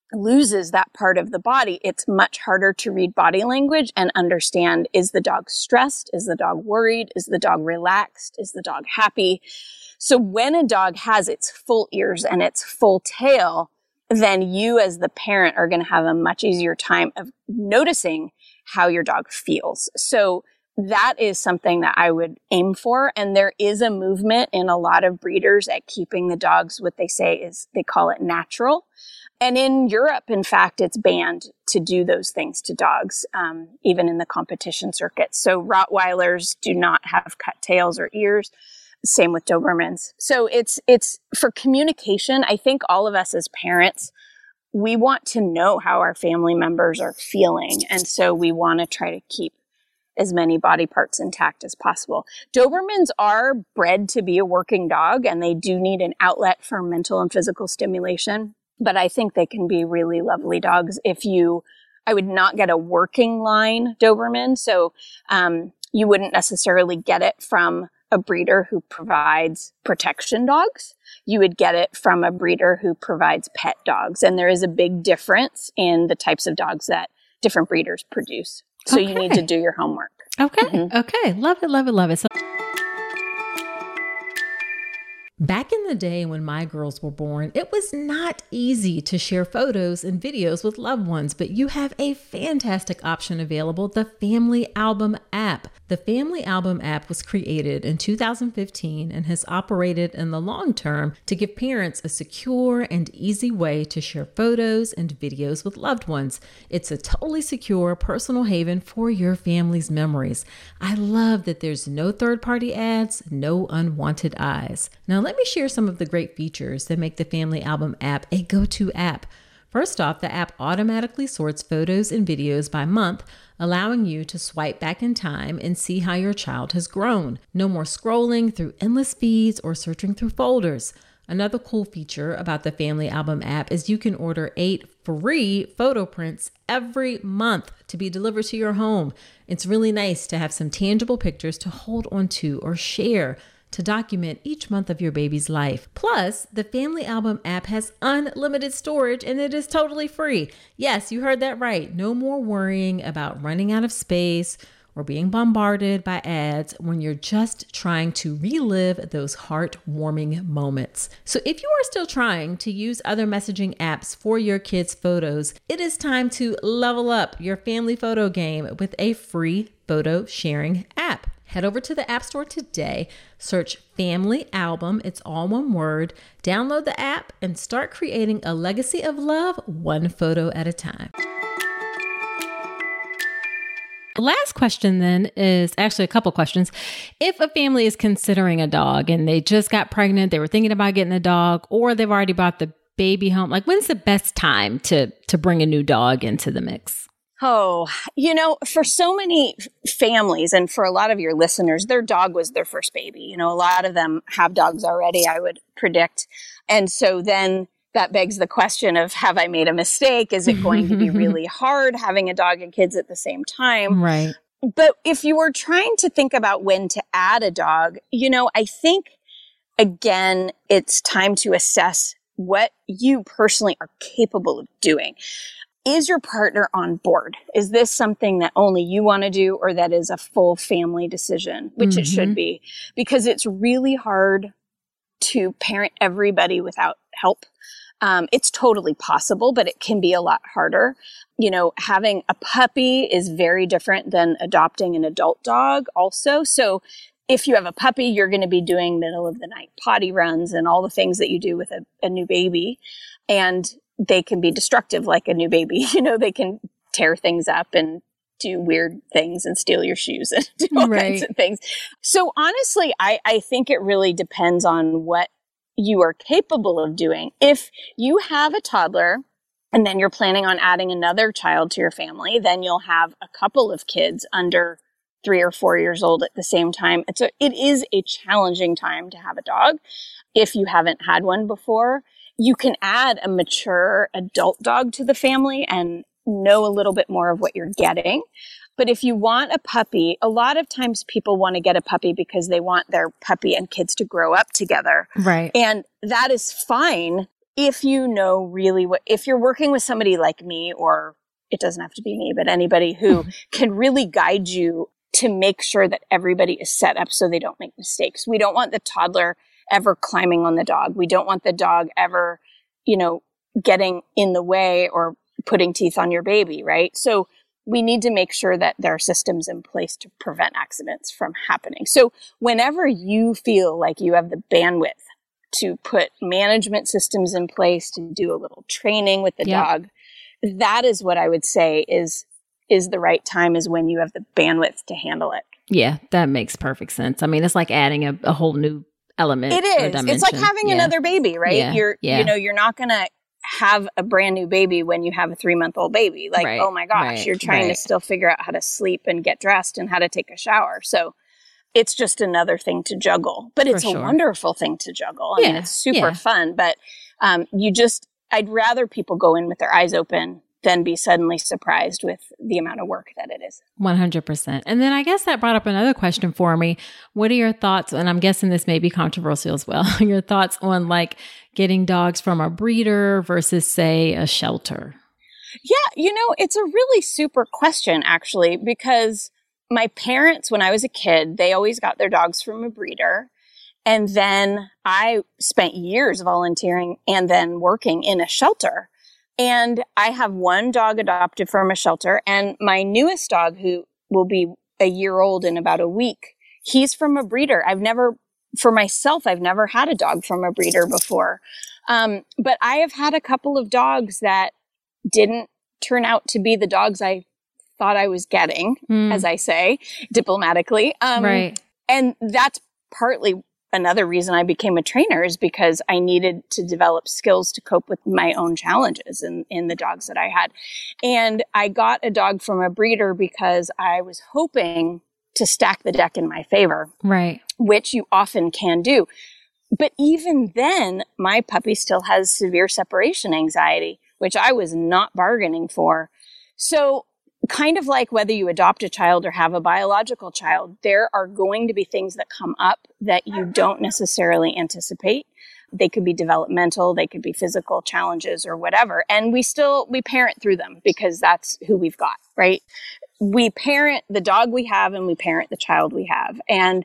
loses that part of the body, it's much harder to read body language and understand, is the dog stressed? Is the dog worried? Is the dog relaxed? Is the dog happy? So when a dog has its full ears and its full tail, then you as the parent are going to have a much easier time of noticing how your dog feels. So that is something that I would aim for. And there is a movement in a lot of breeders at keeping the dogs, what they say is, they call it natural. And in Europe, in fact, it's banned to do those things to dogs, um, even in the competition circuit. So Rottweilers do not have cut tails or ears. Same with Dobermans. So it's, it's for communication. I think all of us as parents, we want to know how our family members are feeling. And so we want to try to keep as many body parts intact as possible. Dobermans are bred to be a working dog, and they do need an outlet for mental and physical stimulation. But I think they can be really lovely dogs if you, I would not get a working line Doberman. So um, you wouldn't necessarily get it from a breeder who provides protection dogs. You would get it from a breeder who provides pet dogs. And there is a big difference in the types of dogs that different breeders produce. So okay. you need to do your homework. Okay. Mm-hmm. Okay. Love it. Love it. Love it. So back in the day when my girls were born, it was not easy to share photos and videos with loved ones, but you have a fantastic option available, the Family Album app. The Family Album app was created in two thousand fifteen and has operated in the long term to give parents a secure and easy way to share photos and videos with loved ones. It's a totally secure personal haven for your family's memories. I love that there's no third-party ads, no unwanted eyes. Now, let me share some of the great features that make the Family Album app a go-to app. First off, the app automatically sorts photos and videos by month, allowing you to swipe back in time and see how your child has grown. No more scrolling through endless feeds or searching through folders. Another cool feature about the Family Album app is you can order eight free photo prints every month to be delivered to your home. It's really nice to have some tangible pictures to hold on to or share to document each month of your baby's life. Plus, the Family Album app has unlimited storage and it is totally free. Yes, you heard that right. No more worrying about running out of space or being bombarded by ads when you're just trying to relive those heartwarming moments. So if you are still trying to use other messaging apps for your kids' photos, it is time to level up your family photo game with a free photo sharing app. Head over to the App Store today, search Family Album, it's all one word, download the app, and start creating a legacy of love one photo at a time. Last question then is actually a couple questions. If a family is considering a dog and they just got pregnant, they were thinking about getting a dog, or they've already brought the baby home, like when's the best time to to bring a new dog into the mix? Oh, you know, for so many families and for a lot of your listeners, their dog was their first baby. You know, a lot of them have dogs already, I would predict. And so then that begs the question of, have I made a mistake? Is it going to be really hard having a dog and kids at the same time? Right. But if you were trying to think about when to add a dog, you know, I think, again, it's time to assess what you personally are capable of doing. Is your partner on board? Is this something that only you want to do, or that is a full family decision, which mm-hmm. it should be? Because it's really hard to parent everybody without help. Um, it's totally possible, but it can be a lot harder. You know, having a puppy is very different than adopting an adult dog also. So if you have a puppy, you're going to be doing middle of the night potty runs and all the things that you do with a, a new baby. And they can be destructive like a new baby. You know, they can tear things up and do weird things and steal your shoes and do all right. kinds of things. So honestly, I, I think it really depends on what you are capable of doing. If you have a toddler and then you're planning on adding another child to your family, then you'll have a couple of kids under three or four years old at the same time. It's a, it is a challenging time to have a dog if you haven't had one before. You can add a mature adult dog to the family and know a little bit more of what you're getting. But if you want a puppy, a lot of times people want to get a puppy because they want their puppy and kids to grow up together. Right. And that is fine if you know really what, if you're working with somebody like me, or it doesn't have to be me, but anybody who can really guide you to make sure that everybody is set up so they don't make mistakes. We don't want the toddler ever climbing on the dog. We don't want the dog ever, you know, getting in the way or putting teeth on your baby, right? So we need to make sure that there are systems in place to prevent accidents from happening. So whenever you feel like you have the bandwidth to put management systems in place, to do a little training with the yep. dog, that is what I would say is is the right time, is when you have the bandwidth to handle it. Yeah, that makes perfect sense. I mean, it's like adding a, a whole new element. It is. It's like having yeah. another baby, right? Yeah. You're, yeah. you know, you're not going to have a brand new baby when you have a three month old baby. Like, right. oh my gosh, right. you're trying right. to still figure out how to sleep and get dressed and how to take a shower. So it's just another thing to juggle, but it's For a sure. wonderful thing to juggle. I yeah. mean, it's super yeah. fun, but um, you just, I'd rather people go in with their eyes open than be suddenly surprised with the amount of work that it is. one hundred percent. And then I guess that brought up another question for me. What are your thoughts, and I'm guessing this may be controversial as well, your thoughts on like getting dogs from a breeder versus, say, a shelter? Yeah, you know, it's a really super question, actually, because my parents, when I was a kid, they always got their dogs from a breeder. And then I spent years volunteering and then working in a shelter. And I have one dog adopted from a shelter, and my newest dog, who will be a year old in about a week, he's from a breeder. I've never, for myself, I've never had a dog from a breeder before. Um, but I have had a couple of dogs that didn't turn out to be the dogs I thought I was getting, mm. as I say, diplomatically. Um, right. And that's partly another reason I became a trainer, is because I needed to develop skills to cope with my own challenges in, in the dogs that I had. And I got a dog from a breeder because I was hoping to stack the deck in my favor. Right. Which you often can do. But even then, my puppy still has severe separation anxiety, which I was not bargaining for. So kind of like whether you adopt a child or have a biological child, there are going to be things that come up that you don't necessarily anticipate. They could be developmental, they could be physical challenges or whatever. And we still, we parent through them because that's who we've got, right? We parent the dog we have and we parent the child we have. And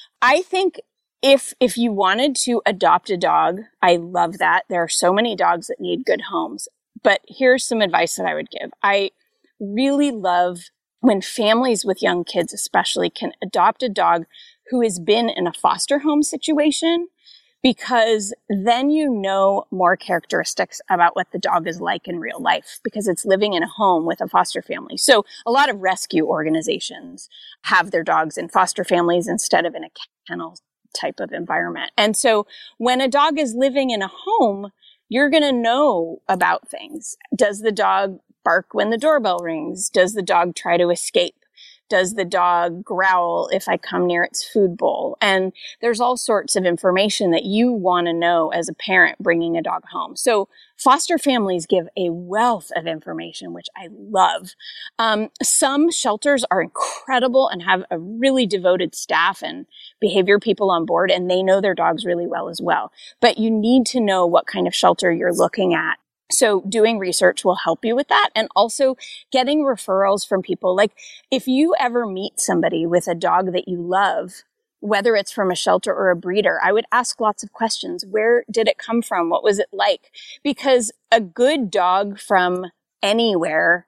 I think if, if you wanted to adopt a dog, I love that. There are so many dogs that need good homes. But here's some advice that I would give. I really love when families with young kids especially can adopt a dog who has been in a foster home situation, because then you know more characteristics about what the dog is like in real life because it's living in a home with a foster family. So a lot of rescue organizations have their dogs in foster families instead of in a kennel type of environment. And so when a dog is living in a home, you're going to know about things. Does the dog bark when the doorbell rings? Does the dog try to escape? Does the dog growl if I come near its food bowl? And there's all sorts of information that you want to know as a parent bringing a dog home. So foster families give a wealth of information, which I love. Um, some shelters are incredible and have a really devoted staff and behavior people on board, and they know their dogs really well as well. But you need to know what kind of shelter you're looking at. So doing research will help you with that, and also getting referrals from people. Like if you ever meet somebody with a dog that you love, whether it's from a shelter or a breeder, I would ask lots of questions. Where did it come from? What was it like? Because a good dog from anywhere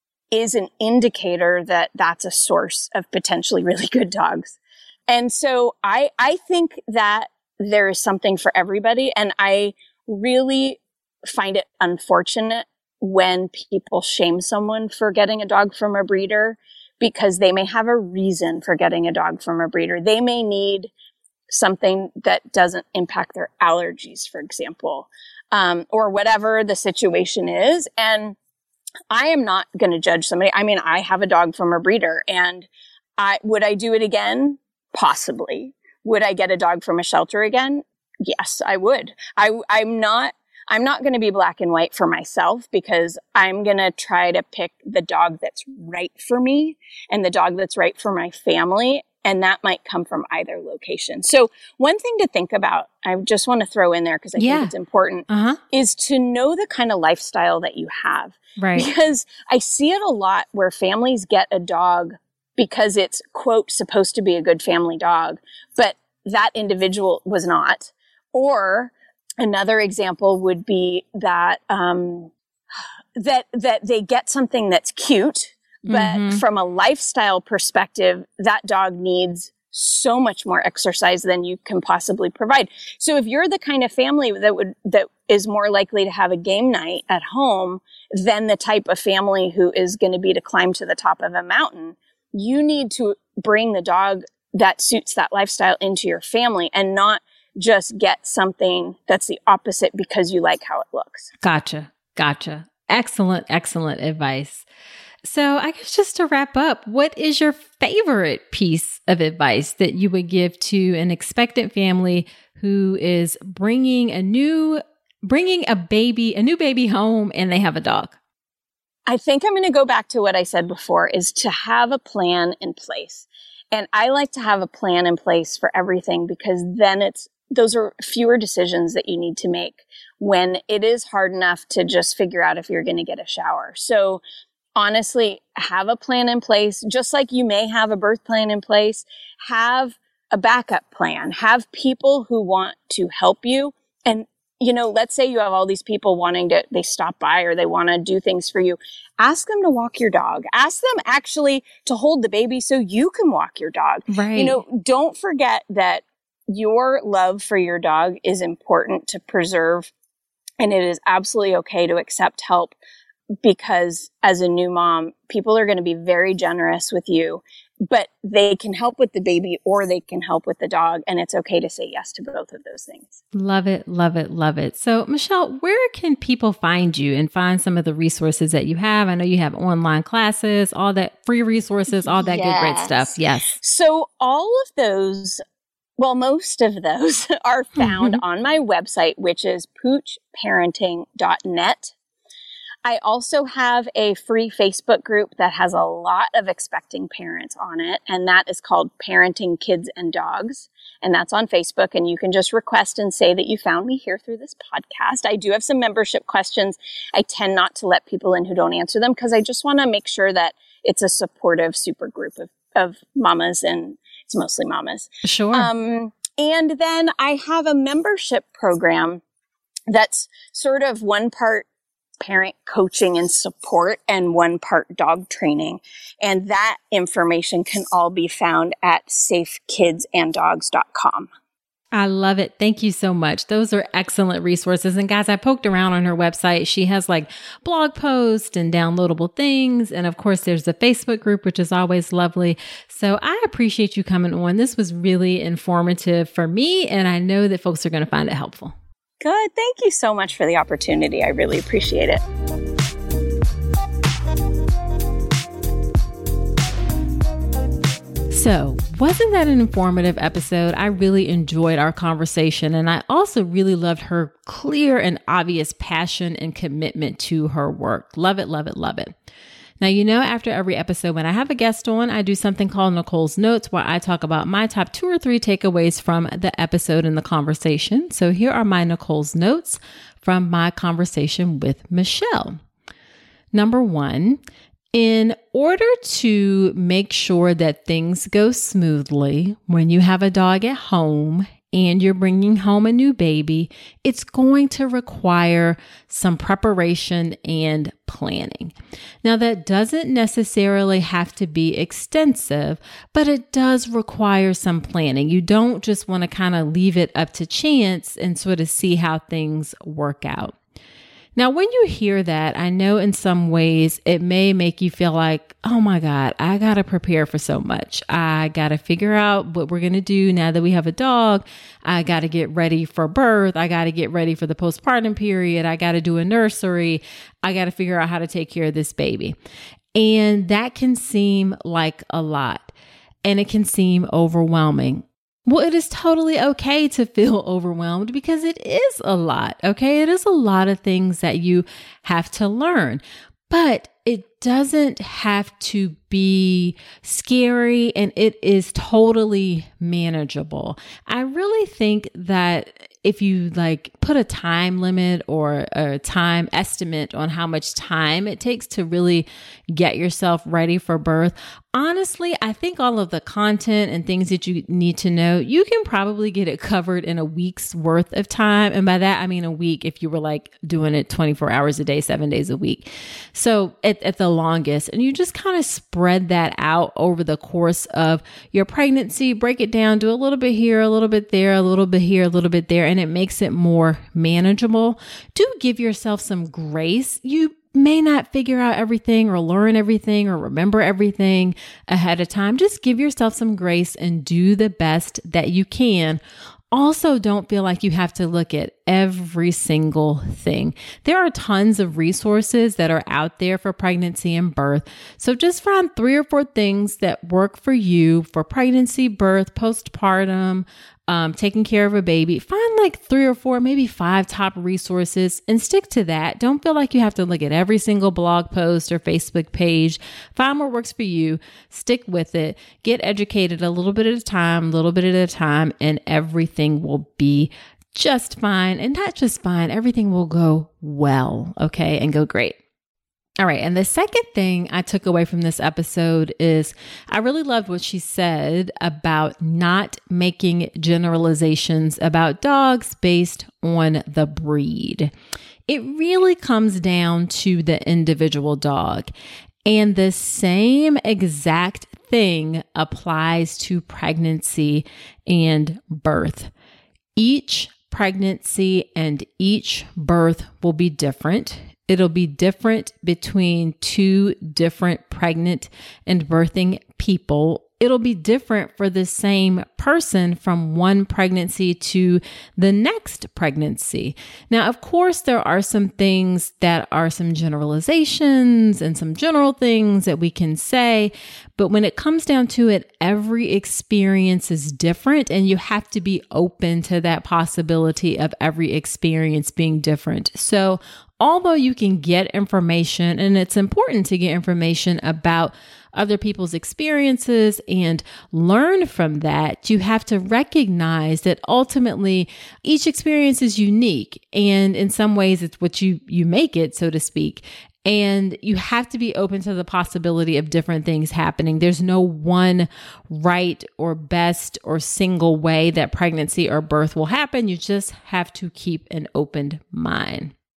is an indicator that that's a source of potentially really good dogs. And so I, I think that there is something for everybody. And I really find it unfortunate when people shame someone for getting a dog from a breeder, because they may have a reason for getting a dog from a breeder. They may need something that doesn't impact their allergies, for example, um, or whatever the situation is. And I am not going to judge somebody. I mean, I have a dog from a breeder, and I, would I do it again? Possibly. Would I get a dog from a shelter again? Yes, I would. I, I'm not I'm not going to be black and white for myself, because I'm going to try to pick the dog that's right for me and the dog that's right for my family. And that might come from either location. So one thing to think about, I just want to throw in there because I yeah. think it's important, uh-huh. is to know the kind of lifestyle that you have. Right. Because I see it a lot where families get a dog because it's, quote, supposed to be a good family dog, but that individual was not. Or another example would be that um, that that they get something that's cute, but mm-hmm. from a lifestyle perspective, that dog needs so much more exercise than you can possibly provide. So if you're the kind of family that would that is more likely to have a game night at home than the type of family who is going to be to climb to the top of a mountain, you need to bring the dog that suits that lifestyle into your family, and not just get something that's the opposite because you like how it looks. Gotcha. Gotcha. Excellent, excellent advice. So I guess just to wrap up, what is your favorite piece of advice that you would give to an expectant family who is bringing a new, bringing a baby, a new baby home, and they have a dog? I think I'm going to go back to what I said before, is to have a plan in place. And I like to have a plan in place for everything, because then it's those are fewer decisions that you need to make when it is hard enough to just figure out if you're going to get a shower. So honestly, have a plan in place, just like you may have a birth plan in place. Have a backup plan. Have people who want to help you. And, you know, let's say you have all these people wanting to, they stop by or they want to do things for you. Ask them to walk your dog. Ask them actually to hold the baby so you can walk your dog. Right. You know, don't forget that your love for your dog is important to preserve, and it is absolutely okay to accept help, because as a new mom, people are going to be very generous with you, but they can help with the baby or they can help with the dog, and it's okay to say yes to both of those things. Love it, love it, love it. So, Michelle, where can people find you and find some of the resources that you have? I know you have online classes, all that free resources, all that yes. good, great stuff. Yes. So all of those Well, most of those are found mm-hmm. on my website, which is pooch parenting dot net. I also have a free Facebook group that has a lot of expecting parents on it, and that is called Parenting Kids and Dogs. And that's on Facebook, and you can just request and say that you found me here through this podcast. I do have some membership questions. I tend not to let people in who don't answer them, because I just want to make sure that it's a supportive super group of, of mamas, and it's mostly mamas. Sure. Um, and then I have a membership program that's sort of one part parent coaching and support and one part dog training. And that information can all be found at safe kids and dogs dot com. I love it. Thank you so much. Those are excellent resources. And guys, I poked around on her website. She has like blog posts and downloadable things. And of course, there's the Facebook group, which is always lovely. So I appreciate you coming on. This was really informative for me. And I know that folks are going to find it helpful. Good. Thank you so much for the opportunity. I really appreciate it. So, wasn't that an informative episode? I really enjoyed our conversation, and I also really loved her clear and obvious passion and commitment to her work. Love it, love it, love it. Now, you know, after every episode, when I have a guest on, I do something called Nicole's Notes, where I talk about my top two or three takeaways from the episode and the conversation. So here are my Nicole's Notes from my conversation with Michelle. Number one, in order to make sure that things go smoothly when you have a dog at home and you're bringing home a new baby, it's going to require some preparation and planning. Now, that doesn't necessarily have to be extensive, but it does require some planning. You don't just want to kind of leave it up to chance and sort of see how things work out. Now, when you hear that, I know in some ways it may make you feel like, oh my God, I got to prepare for so much. I got to figure out what we're going to do now that we have a dog. I got to get ready for birth. I got to get ready for the postpartum period. I got to do a nursery. I got to figure out how to take care of this baby. And that can seem like a lot, and it can seem overwhelming. Well, it is totally okay to feel overwhelmed because it is a lot, okay? It is a lot of things that you have to learn, but it doesn't have to be scary, and it is totally manageable. I really think that if you like put a time limit or a time estimate on how much time it takes to really get yourself ready for birth, honestly, I think all of the content and things that you need to know, you can probably get it covered in a week's worth of time. And by that, I mean a week if you were like doing it twenty-four hours a day, seven days a week. So at, at the longest, and you just kind of spread that out over the course of your pregnancy, break it down, do a little bit here, a little bit there, a little bit here, a little bit there, and it makes it more manageable. Do give yourself some grace. You may not figure out everything or learn everything or remember everything ahead of time. Just give yourself some grace and do the best that you can. Also, don't feel like you have to look at every single thing. There are tons of resources that are out there for pregnancy and birth. So just find three or four things that work for you for pregnancy, birth, postpartum, um, taking care of a baby. Find like three or four, maybe five top resources and stick to that. Don't feel like you have to look at every single blog post or Facebook page. Find what works for you. Stick with it. Get educated a little bit at a time, a little bit at a time, and everything will be just fine. And not just fine, everything will go well, okay, and go great. All right. And the second thing I took away from this episode is I really loved what she said about not making generalizations about dogs based on the breed. It really comes down to the individual dog. And the same exact thing applies to pregnancy and birth. Each pregnancy and each birth will be different. It'll be different between two different pregnant and birthing people. It'll be different for the same person from one pregnancy to the next pregnancy. Now, of course, there are some things that are some generalizations and some general things that we can say, but when it comes down to it, every experience is different, and you have to be open to that possibility of every experience being different. So although you can get information, and it's important to get information about other people's experiences and learn from that, you have to recognize that ultimately each experience is unique. And in some ways, it's what you, you make it, so to speak. And you have to be open to the possibility of different things happening. There's no one right or best or single way that pregnancy or birth will happen. You just have to keep an open mind.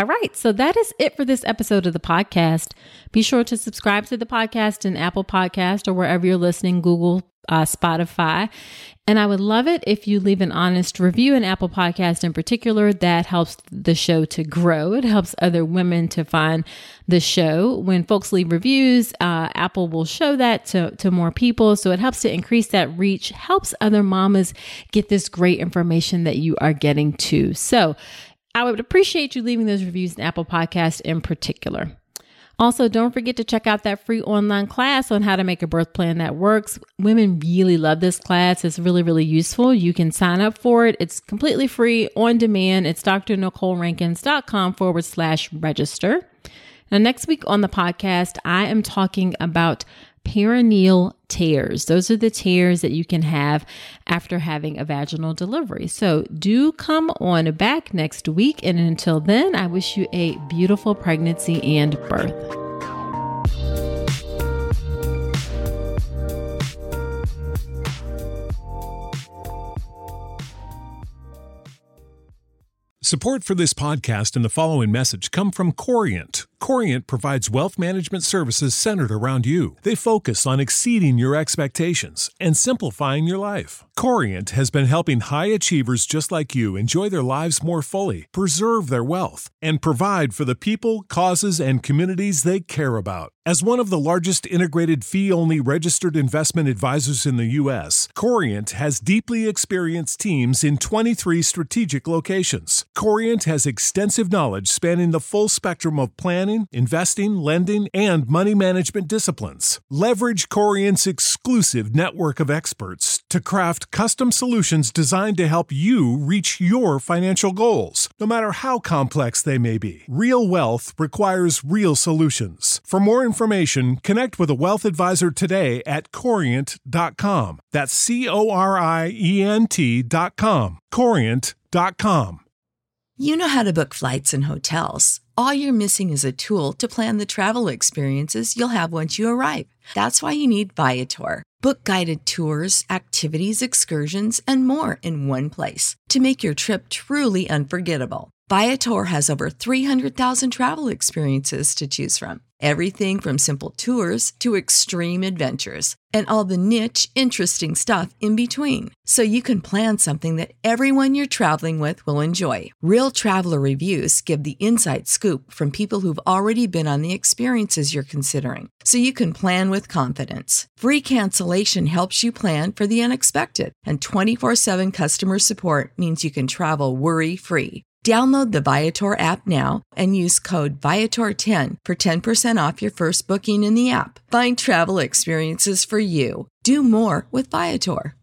All right, so that is it for this episode of the podcast. Be sure to subscribe to the podcast in Apple Podcast or wherever you're listening, Google, uh, Spotify. And I would love it if you leave an honest review in Apple Podcast in particular. That helps the show to grow. It helps other women to find the show. When folks leave reviews, uh, Apple will show that to, to more people. So it helps to increase that reach, helps other mamas get this great information that you are getting too. So I would appreciate you leaving those reviews in Apple Podcast in particular. Also, don't forget to check out that free online class on how to make a birth plan that works. Women really love this class. It's really, really useful. You can sign up for it. It's completely free on demand. It's drnicolerankins.com forward slash register. Now, next week on the podcast, I am talking about perineal tears. Those are the tears that you can have after having a vaginal delivery. So do come on back next week. And until then, I wish you a beautiful pregnancy and birth. Support for this podcast and the following message come from Corient. Corient provides wealth management services centered around you. They focus on exceeding your expectations and simplifying your life. Corient has been helping high achievers just like you enjoy their lives more fully, preserve their wealth, and provide for the people, causes, and communities they care about. As one of the largest integrated fee-only registered investment advisors in the U S, Corient has deeply experienced teams in twenty-three strategic locations. Corient has extensive knowledge spanning the full spectrum of planning, investing, lending, and money management disciplines. Leverage Corient's exclusive network of experts to craft custom solutions designed to help you reach your financial goals, no matter how complex they may be. Real wealth requires real solutions. For more information, connect with a wealth advisor today at corient dot com. That's C O R I E N T dot com. corient dot com. You know how to book flights and hotels. All you're missing is a tool to plan the travel experiences you'll have once you arrive. That's why you need Viator. Book guided tours, activities, excursions, and more in one place to make your trip truly unforgettable. Viator has over three hundred thousand travel experiences to choose from. Everything from simple tours to extreme adventures and all the niche, interesting stuff in between. So you can plan something that everyone you're traveling with will enjoy. Real traveler reviews give the inside scoop from people who've already been on the experiences you're considering. So you can plan with confidence. Free cancellation helps you plan for the unexpected. And twenty-four seven customer support means you can travel worry-free. Download the Viator app now and use code Viator ten for ten percent off your first booking in the app. Find travel experiences for you. Do more with Viator.